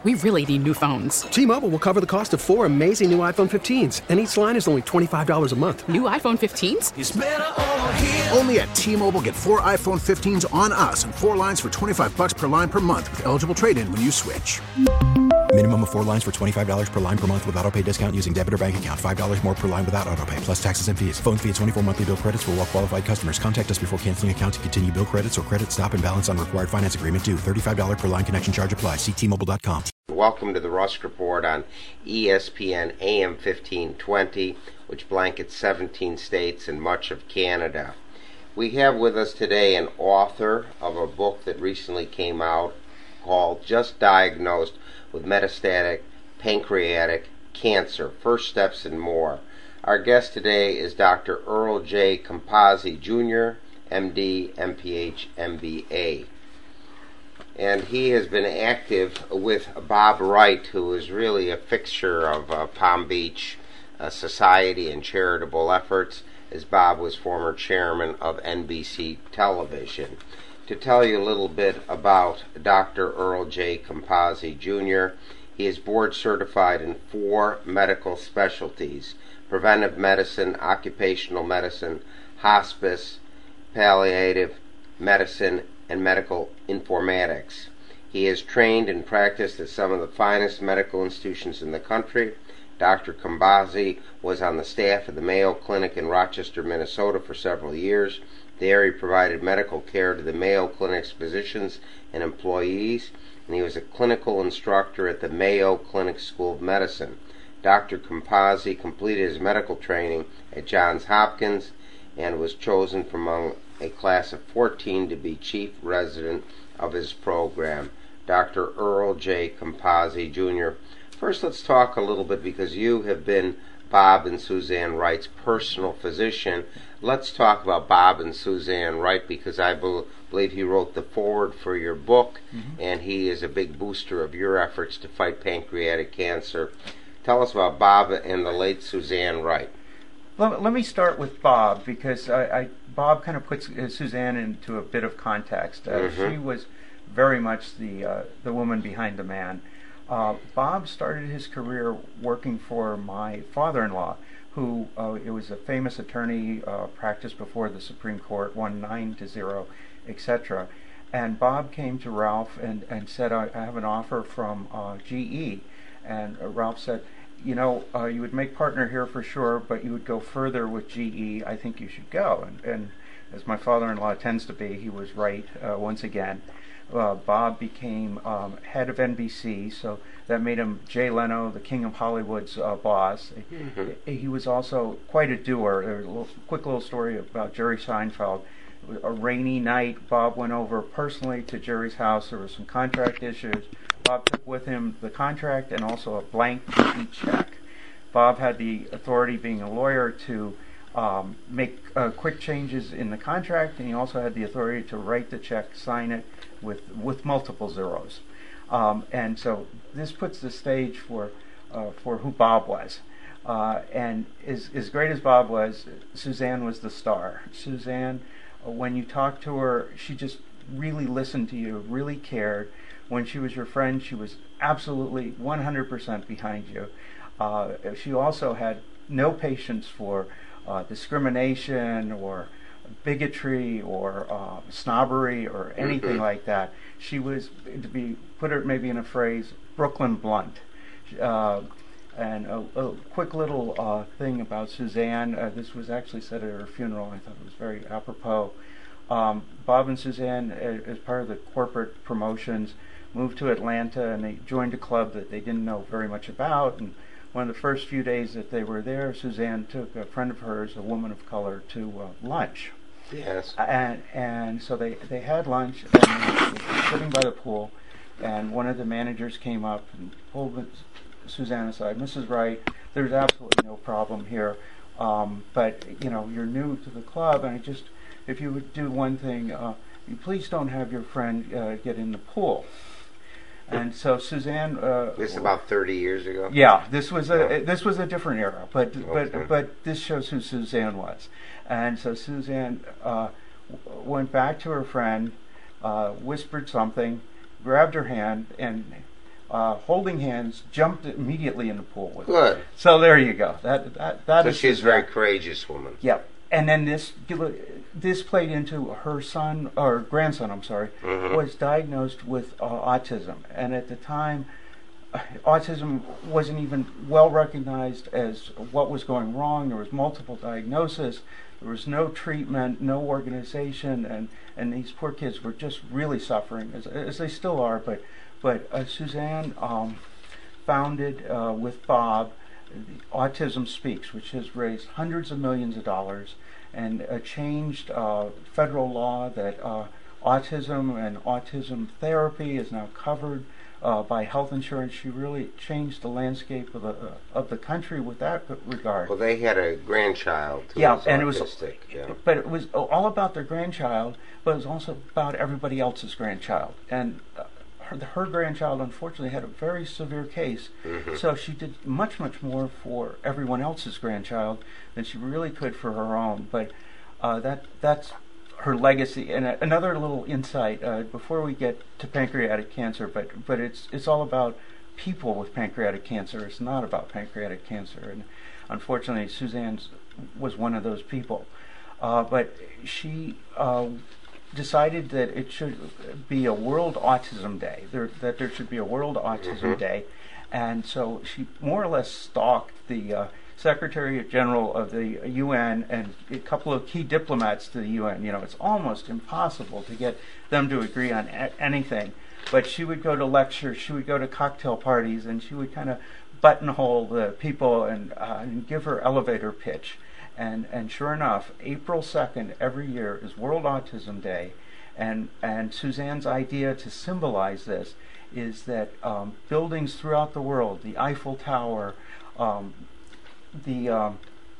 We really need new phones. T-Mobile will cover the cost of 4 amazing new iPhone 15s, and each line is only $25 a month. New iPhone 15s? It's better over here. Only at T-Mobile, get 4 iPhone 15s on us and 4 lines for $25 per line per month with eligible trade-in when you switch. Minimum of 4 lines for $25 per line per month with autopay discount using debit or bank account. $5 more per line without autopay, plus taxes and fees. Phone fee at 24 monthly bill credits for well-qualified customers. Contact us before canceling account to continue bill credits or credit stop and balance on required finance agreement due. $35 per line connection charge applies. See T-Mobile.com. Welcome to the Rusk Report on ESPN AM 1520, which blankets 17 states and much of Canada. We have with us today an author of a book that recently came out called Just Diagnosed with Metastatic Pancreatic Cancer, First Steps and More. Our guest today is Dr. Earl J. Campazzi, Jr., MD, MPH, MBA. And he has been active with Bob Wright, who is really a fixture of Palm Beach society and charitable efforts, as Bob was former chairman of NBC Television. To tell you a little bit about Dr. Earl J. Campazzi, Jr., he is board certified in 4 medical specialties: preventive medicine, occupational medicine, hospice, palliative medicine, and medical informatics. He is trained and practiced at some of the finest medical institutions in the country. Dr. Campazzi was on the staff of the Mayo Clinic in Rochester, Minnesota for several years. There he provided medical care to the Mayo Clinic's physicians and employees, and he was a clinical instructor at the Mayo Clinic School of Medicine. Dr. Campazzi completed his medical training at Johns Hopkins and was chosen from among a class of 14 to be chief resident of his program. Dr. Earl J. Campazzi, Jr. First, let's talk a little bit, because you have been Bob and Suzanne Wright's personal physician. Let's talk about Bob and Suzanne Wright, because I believe he wrote the foreword for your book, and he is a big booster of your efforts to fight pancreatic cancer. Tell us about Bob and the late Suzanne Wright. Let me start with Bob, because Bob kind of puts Suzanne into a bit of context. She was very much the woman behind the man. Bob started his career working for my father-in-law, who it was a famous attorney, practiced before the Supreme Court, won 9-0, etc. And Bob came to Ralph and said, I have an offer from GE. And Ralph said, you know, you would make partner here for sure, but you would go further with GE. I think you should go. And as my father-in-law tends to be, he was right once again. Bob became head of NBC, so that made him Jay Leno, the king of Hollywood's boss. He was also quite a doer. Quick little story about Jerry Seinfeld. A rainy night, Bob went over personally to Jerry's house. There were some contract issues. Bob took with him the contract and also a blank GE check. Bob had the authority, being a lawyer, to make quick changes in the contract, and he also had the authority to write the check, sign it with multiple zeros. And so this puts the stage for who Bob was. And as great as Bob was, Suzanne was the star. Suzanne, when you talked to her, she just really listened to you, really cared. When she was your friend, she was absolutely 100% behind you. She also had no patience for discrimination or bigotry or snobbery or anything like that. She was, to put it maybe in a phrase, Brooklyn blunt. And a quick little thing about Suzanne. This was actually said at her funeral. I thought it was very apropos. Bob and Suzanne, as part of the corporate promotions, moved to Atlanta, and they joined a club that they didn't know very much about. And one of the first few days that they were there, Suzanne took a friend of hers, a woman of color, to lunch. Yes. And so they had lunch, and they were sitting by the pool, and one of the managers came up and pulled Suzanne aside. Mrs. Wright, there's absolutely no problem here, but you know, you're new to the club, and if you would do one thing, you please don't have your friend get in the pool. And so Suzanne, this is about 30 years ago. Yeah, this was a different era, but this shows who Suzanne was. And so Suzanne went back to her friend, whispered something, grabbed her hand, and holding hands, jumped immediately in the pool with her. Good. So there you go. That So is she's a very Suzanne. courageous woman. Yep. And then this played into her son or grandson. I'm sorry, was diagnosed with autism, and at the time, autism wasn't even well recognized as what was going wrong. There was multiple diagnoses. There was no treatment, no organization, and these poor kids were just really suffering, as they still are. But Suzanne founded with Bob Autism Speaks, which has raised hundreds of millions of dollars and changed federal law that autism and autism therapy is now covered by health insurance. She really changed the landscape of the country with that regard. Well, they had a grandchild who Yeah, was and autistic. but it was all about their grandchild, but it was also about everybody else's grandchild. And her grandchild, unfortunately, had a very severe case, so she did much more for everyone else's grandchild than she really could for her own. But that's her legacy. And another little insight before we get to pancreatic cancer, but it's all about people with pancreatic cancer. It's not about pancreatic cancer, and unfortunately, Suzanne was one of those people. But she decided that it should be a World Autism Day, that there should be a World Autism Day, and so she more or less stalked the Secretary General of the UN and a couple of key diplomats to the UN. It's almost impossible to get them to agree on anything, but she would go to lectures, she would go to cocktail parties, and she would kind of buttonhole the people and give her elevator pitch. And sure enough, April 2nd every year is World Autism Day, and Suzanne's idea to symbolize this is that buildings throughout the world, the Eiffel Tower, the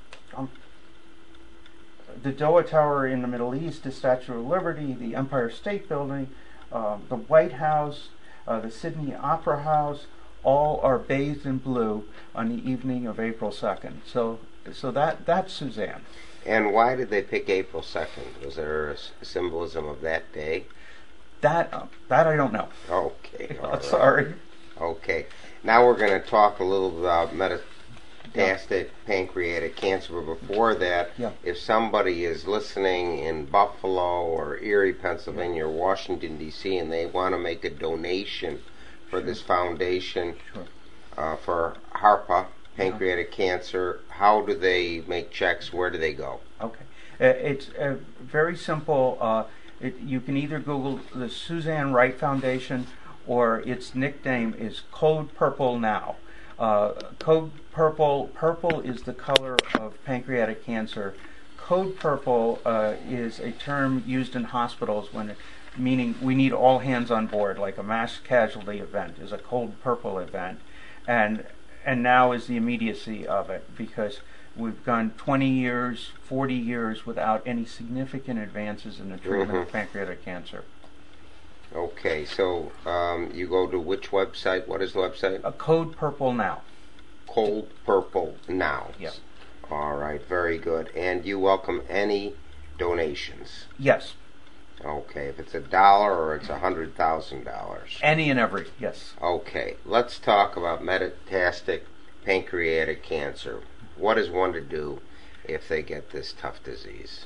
Doha Tower in the Middle East, the Statue of Liberty, the Empire State Building, the White House, the Sydney Opera House, all are bathed in blue on the evening of April 2nd. So that's Suzanne. And why did they pick April 2nd? Was there a symbolism of that day? That I don't know. Okay. All right. Sorry. Okay. Now we're going to talk a little about metastatic pancreatic cancer. But before that, if somebody is listening in Buffalo or Erie, Pennsylvania, or Washington, D.C., and they want to make a donation for this foundation for HARPA, pancreatic cancer, how do they make checks? Where do they go? Okay. It's very simple. You can either Google the Suzanne Wright Foundation, or its nickname is Code Purple Now. Code Purple is the color of pancreatic cancer. Code Purple is a term used in hospitals meaning we need all hands on board, like a mass casualty event is a Code Purple event. And now is the immediacy of it, because we've gone 20 years, 40 years without any significant advances in the treatment of pancreatic cancer. Okay, so you go to which website? What is the website? Code Purple Now. Code Purple Now. Yes. All right, very good. And you welcome any donations? Yes. Okay, if it's $1 or it's $100,000. Any and every, yes. Okay, let's talk about metastatic pancreatic cancer. What is one to do if they get this tough disease?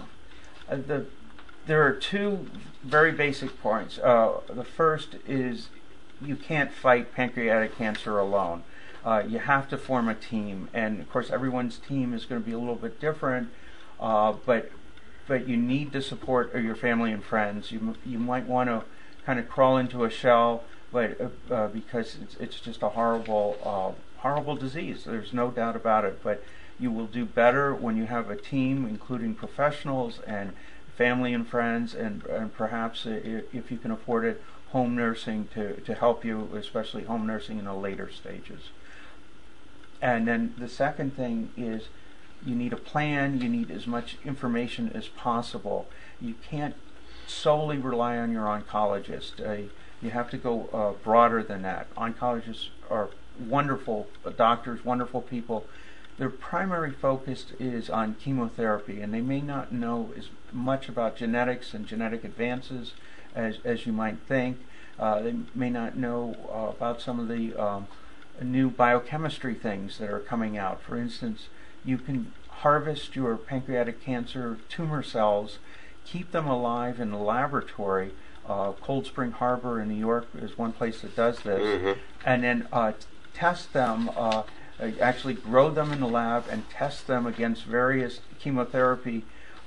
There are two very basic points. The first is you can't fight pancreatic cancer alone. You have to form a team, and of course everyone's team is going to be a little bit different, but you need the support of your family and friends. You might want to kind of crawl into a shell, but because it's just a horrible disease. There's no doubt about it. But you will do better when you have a team, including professionals and family and friends, and perhaps if you can afford it, home nursing to help you, especially home nursing in the later stages. And then the second thing is, you need a plan. You need as much information as possible. You can't solely rely on your oncologist. You have to go broader than that. Oncologists are wonderful doctors, wonderful people. Their primary focus is on chemotherapy, and they may not know as much about genetics and genetic advances as you might think, They may not know about some of the new biochemistry things that are coming out. For instance, you can harvest your pancreatic cancer tumor cells, keep them alive in the laboratory. Cold Spring Harbor in New York is one place that does this, and then test them, actually grow them in the lab and test them against various chemotherapy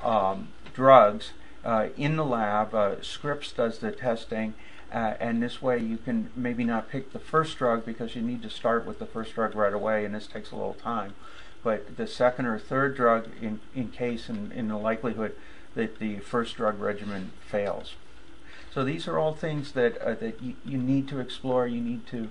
drugs in the lab. Scripps does the testing, and this way you can maybe not pick the first drug because you need to start with the first drug right away, and this takes a little time. But the second or third drug in case and in the likelihood that the first drug regimen fails. So these are all things that that you need to explore. You need to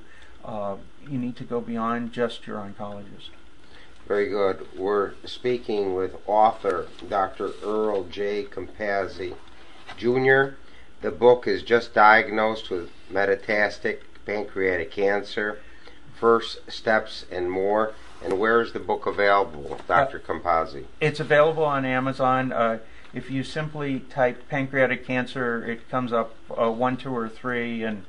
go beyond just your oncologist. Very good. We're speaking with author Dr. Earl J. Campazzi, Jr. The book is Just Diagnosed with Metastatic Pancreatic Cancer, First Steps and More. And where is the book available, Dr. Campazzi? It's available on Amazon. If you simply type pancreatic cancer, it comes up 1, 2, or 3, and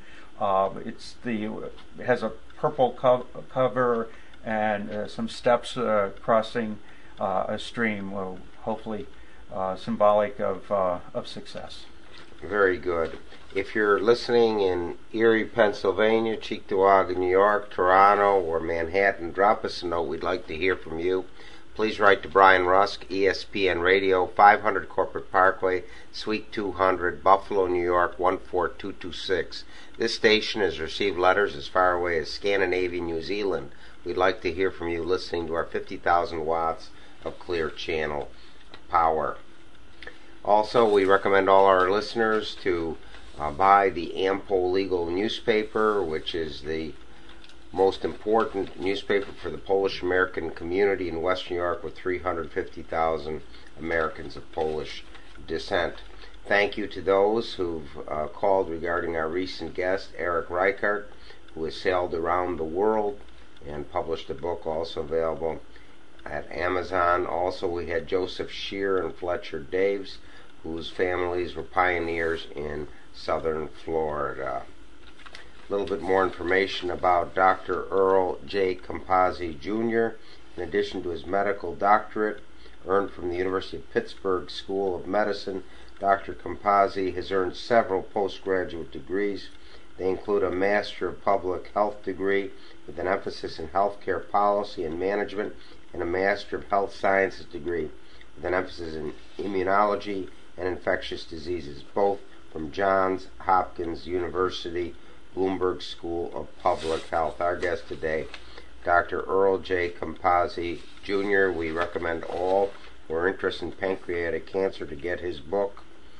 it has a purple cover and some steps crossing a stream, hopefully symbolic of success. Very good. If you're listening in Erie, Pennsylvania, Cheektowaga, New York, Toronto, or Manhattan, drop us a note. We'd like to hear from you. Please write to Brian Rusk, ESPN Radio, 500 Corporate Parkway, Suite 200, Buffalo, New York, 14226. This station has received letters as far away as Scandinavia, New Zealand. We'd like to hear from you listening to our 50,000 watts of clear channel power. Also, we recommend all our listeners to buy the AMPO Legal newspaper, which is the most important newspaper for the Polish American community in Western New York, with 350,000 Americans of Polish descent. Thank you to those who've called regarding our recent guest, Eric Reichart, who has sailed around the world and published a book also available at Amazon. Also, we had Joseph Shear and Fletcher Daves, whose families were pioneers in southern Florida. A little bit more information about Dr. Earl J. Campazzi, Jr. In addition to his medical doctorate earned from the University of Pittsburgh School of Medicine, Dr. Campazzi has earned several postgraduate degrees. They include a Master of Public Health degree with an emphasis in healthcare policy and management, and a Master of Health Sciences degree with an emphasis in immunology and infectious diseases, both from Johns Hopkins University, Bloomberg School of Public Health. Our guest today, Dr. Earl J. Campazzi, Jr. We recommend all who are interested in pancreatic cancer to get his book,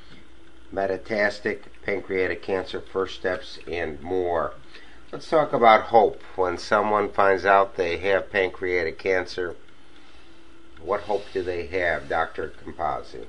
Metastatic Pancreatic Cancer, First Steps and More. Let's talk about hope. When someone finds out they have pancreatic cancer, what hope do they have, Dr. Campazzi?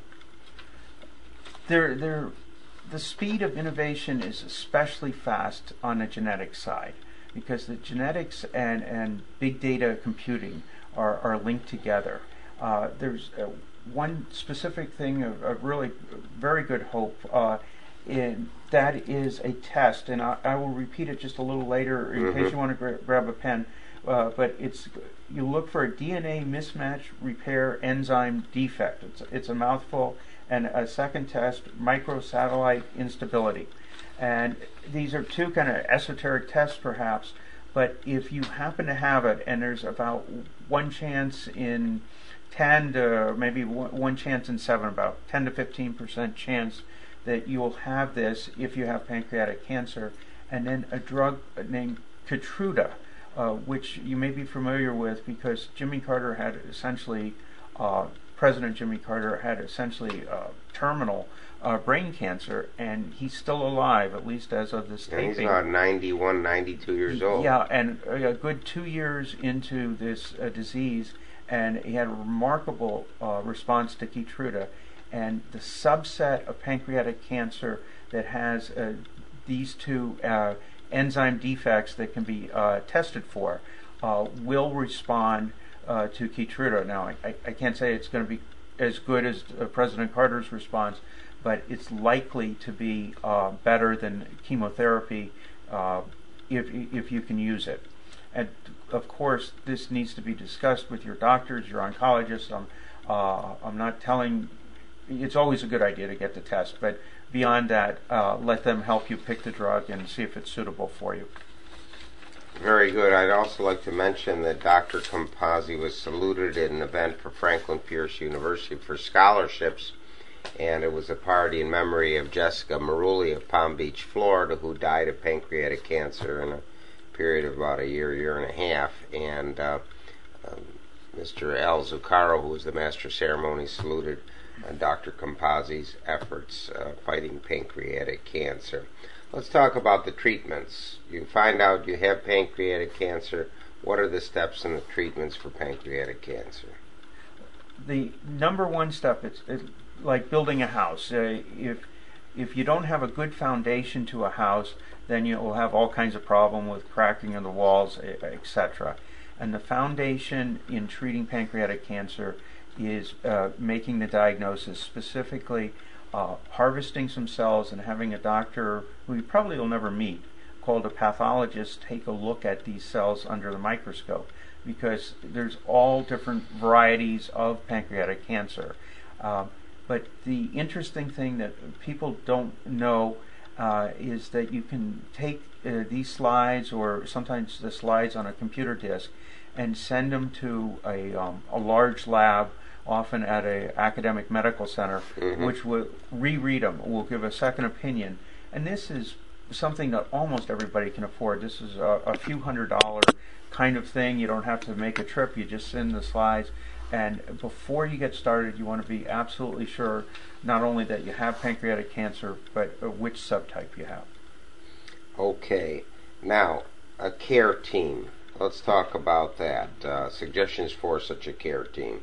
The speed of innovation is especially fast on the genetic side, because the genetics and big data computing are linked together. There's one specific thing of really very good hope, that is a test, and I will repeat it just a little later in case you want to grab a pen, but you look for a DNA mismatch repair enzyme defect. It's a mouthful. And a second test, microsatellite instability. And these are two kind of esoteric tests perhaps, but if you happen to have it, and there's about one chance in 10 to maybe one chance in 7, about 10 to 15% chance that you will have this if you have pancreatic cancer, and then a drug named Keytruda, which you may be familiar with because Jimmy Carter had essentially President Jimmy Carter had essentially terminal brain cancer, and he's still alive, at least as of this taping. He's about 91, 92 years old. Yeah, and a good 2 years into this disease, and he had a remarkable response to Keytruda. And the subset of pancreatic cancer that has these two enzyme defects that can be tested for will respond to Keytruda. Now, I can't say it's going to be as good as President Carter's response, but it's likely to be better than chemotherapy if you can use it. And of course, this needs to be discussed with your doctors, your oncologists. I'm not telling. It's always a good idea to get the test, but beyond that, let them help you pick the drug and see if it's suitable for you. Very good. I'd also like to mention that Dr. Compazzi was saluted at an event for Franklin Pierce University for scholarships, and it was a party in memory of Jessica Marulli of Palm Beach, Florida, who died of pancreatic cancer in a period of about a year and a half. And Mr. Al Zuccaro, who was the master of ceremony, saluted Dr. Compazzi's efforts fighting pancreatic cancer. Let's talk about the treatments. You find out you have pancreatic cancer. What are the steps in the treatments for pancreatic cancer? The number one step is like building a house. If you don't have a good foundation to a house, then you will have all kinds of problems with cracking of the walls, etc. And the foundation in treating pancreatic cancer is making the diagnosis, specifically harvesting some cells and having a doctor who you probably will never meet, called a pathologist, take a look at these cells under the microscope, because there's all different varieties of pancreatic cancer. But the interesting thing that people don't know is that you can take these slides, or sometimes the slides on a computer disk, and send them to a large lab, often at an academic medical center, which will reread them, will give a second opinion. And this is something that almost everybody can afford. This is a few $100 kind of thing. You don't have to make a trip. You just send the slides. And before you get started, you want to be absolutely sure not only that you have pancreatic cancer, but which subtype you have. Okay. Now, a care team. Let's talk about that. Suggestions for such a care team.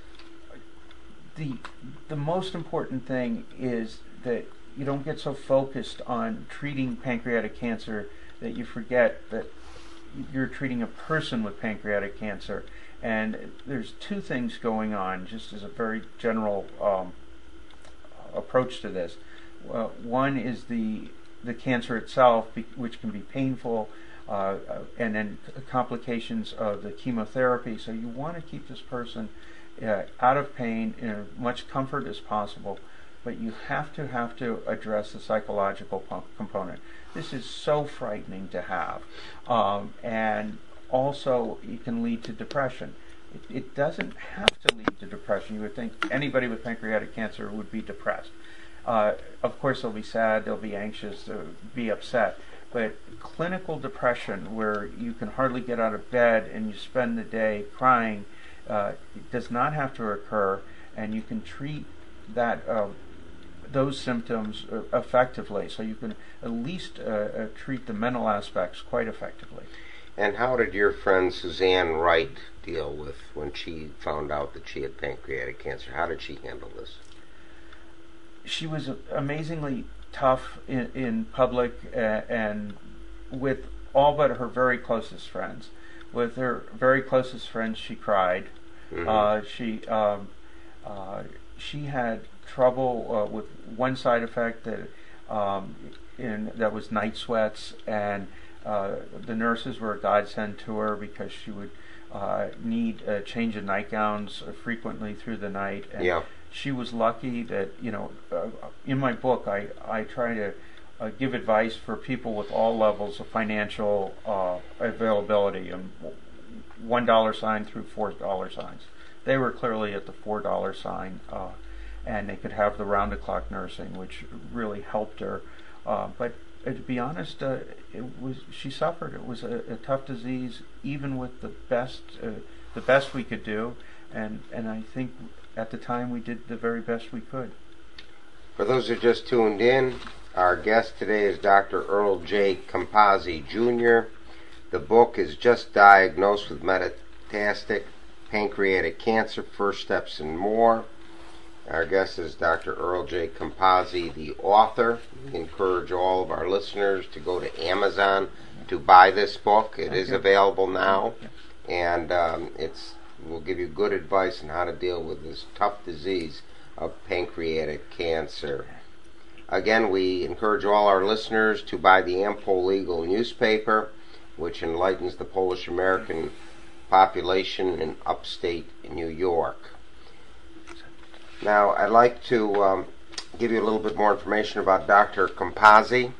The most important thing is that you don't get so focused on treating pancreatic cancer that you forget that you're treating a person with pancreatic cancer. And there's two things going on, just as a very general approach to this. One is the cancer itself, which can be painful, and then complications of the chemotherapy. So you want to keep this person out of pain in as much comfort as possible, but you have to address the psychological component. This is so frightening to have, and also it can lead to depression. It doesn't have to lead to depression. You would think anybody with pancreatic cancer would be depressed. Of course they'll be sad, they'll be anxious, they'll be upset, but clinical depression, where you can hardly get out of bed and you spend the day crying, it does not have to occur, and you can treat that those symptoms effectively. So you can at least treat the mental aspects quite effectively. And how did your friend Suzanne Wright deal with when she found out that she had pancreatic cancer? How did she handle this? She was amazingly tough in public and with all but her very closest friends. With her very closest friends, she cried. She had trouble with one side effect that was night sweats, and the nurses were a godsend to her because she would need a change of nightgowns frequently through the night. And she was lucky that, in my book I try to give advice for people with all levels of financial availability, and $1 sign through $4 signs. They were clearly at the $4 sign, and they could have the round-the-clock nursing, which really helped her. But to be honest, she suffered. It was a tough disease, even with the best we could do, and I think at the time we did the very best we could. For those who just tuned in, our guest today is Dr. Earl J. Compazzi, Jr. The book is Just Diagnosed with Metastatic Pancreatic Cancer, First Steps and More. Our guest is Dr. Earl J. Compazzi, the author. We encourage all of our listeners to go to Amazon to buy this book. It is available now, and will give you good advice on how to deal with this tough disease of pancreatic cancer. Again, we encourage all our listeners to buy the Ampol Legal newspaper, which enlightens the Polish American population in upstate New York. Now, I'd like to give you a little bit more information about Dr. Kompazzi.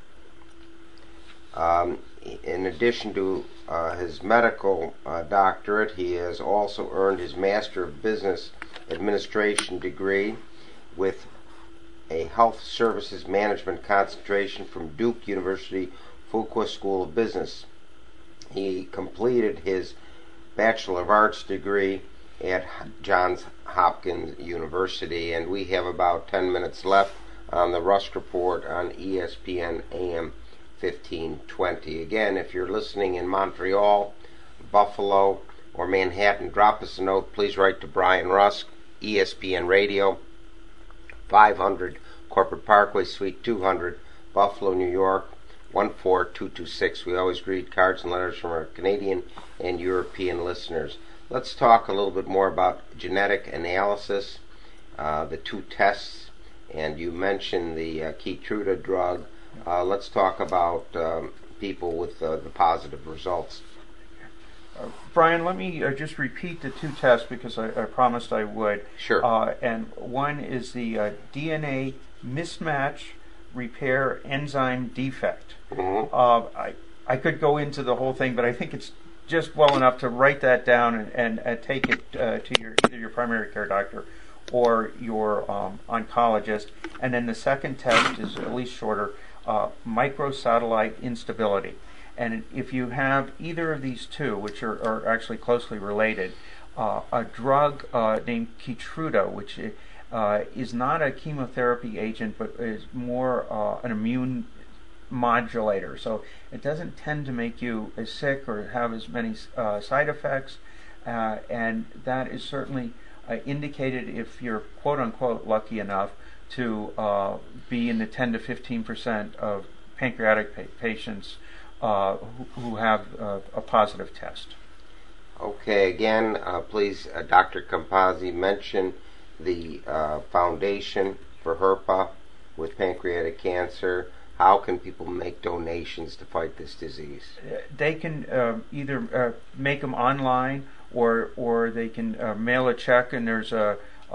In addition to his medical doctorate, he has also earned his Master of Business Administration degree with a Health Services Management concentration from Duke University Fuqua School of Business. He completed his Bachelor of Arts degree at Johns Hopkins University, and we have about 10 minutes left on the Rusk Report on ESPN AM 1520. Again, if you're listening in Montreal, Buffalo, or Manhattan, drop us a note. Please write to Brian Rusk, ESPN Radio, 500 Corporate Parkway, Suite 200, Buffalo, New York, 14226. We always read cards and letters from our Canadian and European listeners. Let's talk a little bit more about genetic analysis, the two tests, and you mentioned the Keytruda drug. Let's talk about people with the positive results. Brian, let me just repeat the two tests because I promised I would. Sure. And one is the DNA mismatch repair enzyme defect. Mm-hmm. I could go into the whole thing, but I think it's just well enough to write that down and take it to either your primary care doctor or your oncologist. And then the second test is at least shorter, microsatellite instability. And if you have either of these two, which are actually closely related, a drug named Keytruda, which is not a chemotherapy agent, but is more an immune modulator. So it doesn't tend to make you as sick or have as many side effects, and that is certainly indicated if you're quote-unquote lucky enough to be in the 10 to 15% of pancreatic patients who have a positive test. Okay, again, please, Dr. Kompazzi, mention the Foundation for HERPA with pancreatic cancer. How can people make donations to fight this disease? They can either make them online or they can mail a check, and there's a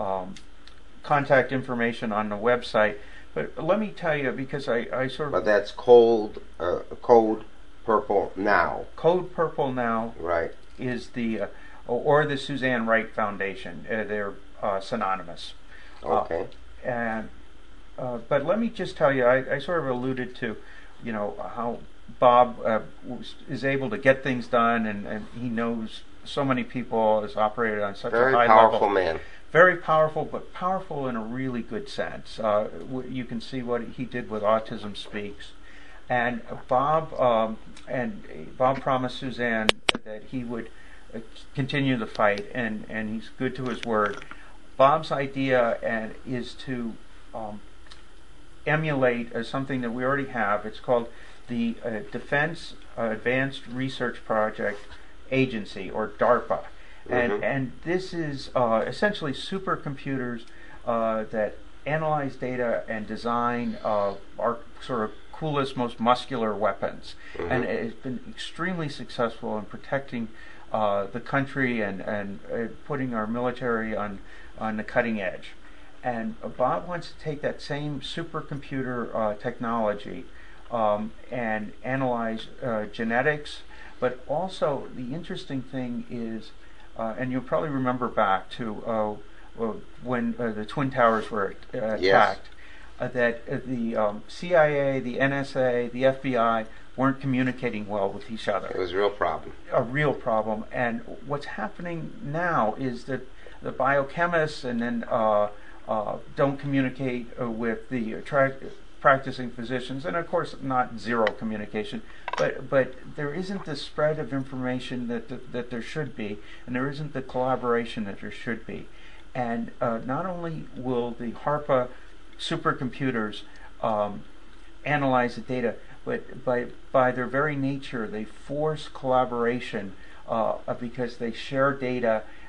contact information on the website. But let me tell you, because I sort of... But that's Code Purple Now. Code Purple Now. Right. Is the or the Suzanne Wright Foundation. They're synonymous. Okay. But let me just tell you, I sort of alluded to, how Bob is able to get things done, and he knows so many people, has operated on such a high level. Very powerful man. Very powerful, but powerful in a really good sense. You can see what he did with Autism Speaks. And Bob promised Suzanne that he would continue the fight, and he's good to his word. Bob's idea is to emulate something that we already have. It's called the Defense Advanced Research Project Agency, or DARPA. Mm-hmm. And this is essentially supercomputers that analyze data and design our sort of coolest, most muscular weapons. Mm-hmm. And it's been extremely successful in protecting the country and putting our military on the cutting edge. And Bob wants to take that same supercomputer technology and analyze genetics, but also the interesting thing is, and you'll probably remember back to when the Twin Towers were attacked, yes. That the CIA, the NSA, the FBI weren't communicating well with each other. It was a real problem. A real problem. And what's happening now is that the biochemists and then don't communicate with the practicing physicians, and of course not zero communication, but there isn't the spread of information that there should be, and there isn't the collaboration that there should be. And not only will the HARPA supercomputers analyze the data, but by their very nature they force collaboration because they share data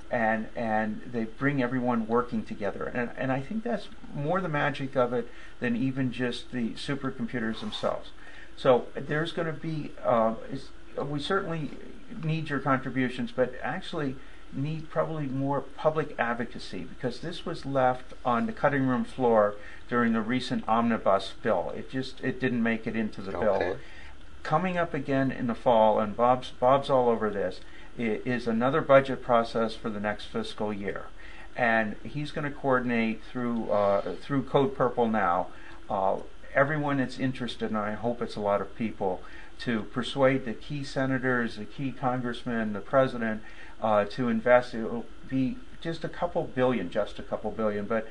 and they bring everyone working together. And I think that's more the magic of it than even just the supercomputers themselves. So there's going to be, we certainly need your contributions, but actually need probably more public advocacy, because this was left on the cutting room floor during the recent omnibus bill. It didn't make it into the bill. Coming up again in the fall, and Bob's all over this, is another budget process for the next fiscal year, and he's going to coordinate through Code Purple now everyone that's interested, and I hope it's a lot of people, to persuade the key senators, the key congressmen, the president to invest. It will be just a couple billion, but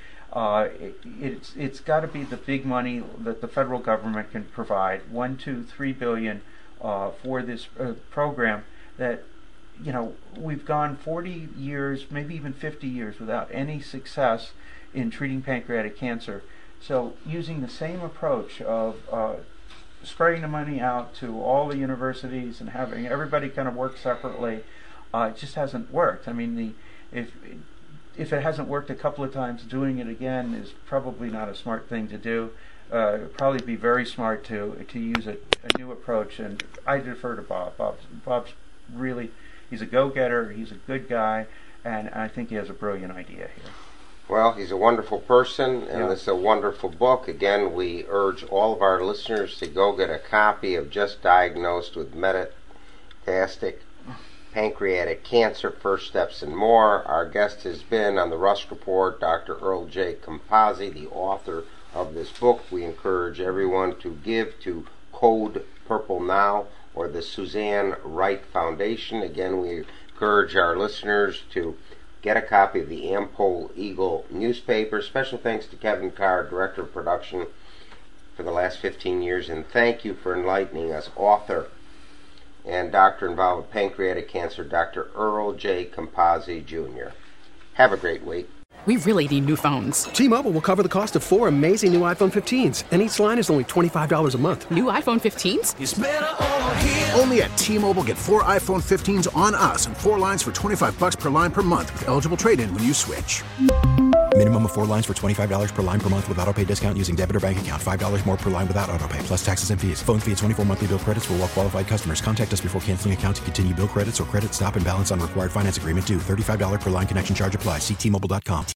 it's got to be the big money that the federal government can provide, $1, $2, $3 billion for this program that, you know, we've gone 40 years, maybe even 50 years without any success in treating pancreatic cancer. So using the same approach of spreading the money out to all the universities and having everybody kind of work separately, it just hasn't worked. I mean, if it hasn't worked a couple of times, doing it again is probably not a smart thing to do. It'd probably be very smart to use a new approach, and I defer to Bob. Bob's really, he's a go-getter, he's a good guy, and I think he has a brilliant idea here. Well, he's a wonderful person, and this is a wonderful book. Again, we urge all of our listeners to go get a copy of Just Diagnosed with Metastatic Pancreatic Cancer, First Steps and More. Our guest has been on the Rusk Report, Dr. Earl J. Campazzi, the author of this book. We encourage everyone to give to Code Purple now, or the Suzanne Wright Foundation. Again, we encourage our listeners to get a copy of the Ampol Eagle newspaper. Special thanks to Kevin Carr, Director of Production, for the last 15 years, and thank you for enlightening us, author and doctor involved with pancreatic cancer, Dr. Earl J. Campazzi, Jr. Have a great week. We really need new phones. T-Mobile will cover the cost of 4 amazing new iPhone 15s, and each line is only $25 a month. New iPhone 15s? It's better over here. Only at T-Mobile, get 4 iPhone 15s on us and 4 lines for $25 per line per month with eligible trade-in when you switch. Minimum of 4 lines for $25 per line per month with autopay discount using debit or bank account. $5 more per line without autopay, plus taxes and fees. Phone fee at 24 monthly bill credits for well-qualified customers. Contact us before canceling account to continue bill credits or credit stop and balance on required finance agreement due. $35 per line connection charge applies. See T-Mobile.com.